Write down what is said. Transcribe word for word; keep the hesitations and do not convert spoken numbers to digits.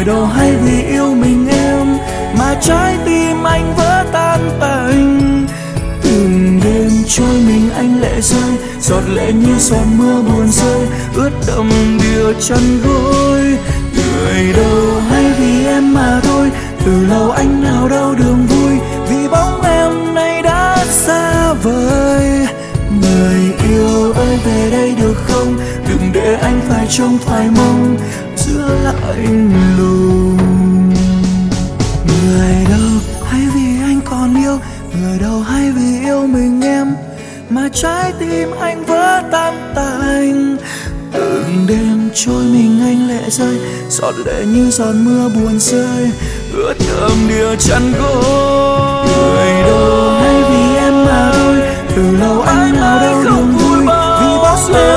người đâu hay vì yêu mình em mà trái tim anh vỡ tan tành. Từng đêm trôi mình anh lệ rơi, giọt lệ như giọt mưa buồn rơi ướt đẫm đìa chân gối. Người đâu hay vì em mà thôi, từ lâu anh nào đâu đường vui vì bóng em nay đã xa vời. Người yêu ơi về đây được không, đừng để anh phải trông phải mong giữa lạnh lùng. Người đâu hay vì anh còn yêu, người đâu hay vì yêu mình em mà trái tim anh vỡ tan tành. Từng đêm trôi mình anh lệ rơi, giọt lệ như giọt mưa buồn rơi ướt đẫm đìa chân gối. Người đâu hay vì em mà thôi, từ lâu anh nào đâu đường vui vì bóng em